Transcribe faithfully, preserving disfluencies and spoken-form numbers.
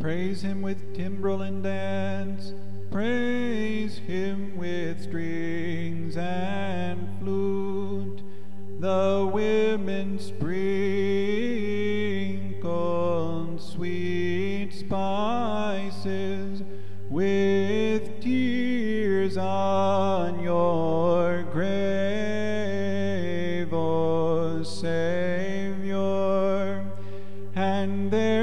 Praise him with timbrel and dance, praise him with strings and flute. The women sprinkle sweet spices with tears on your grave, O Savior, and there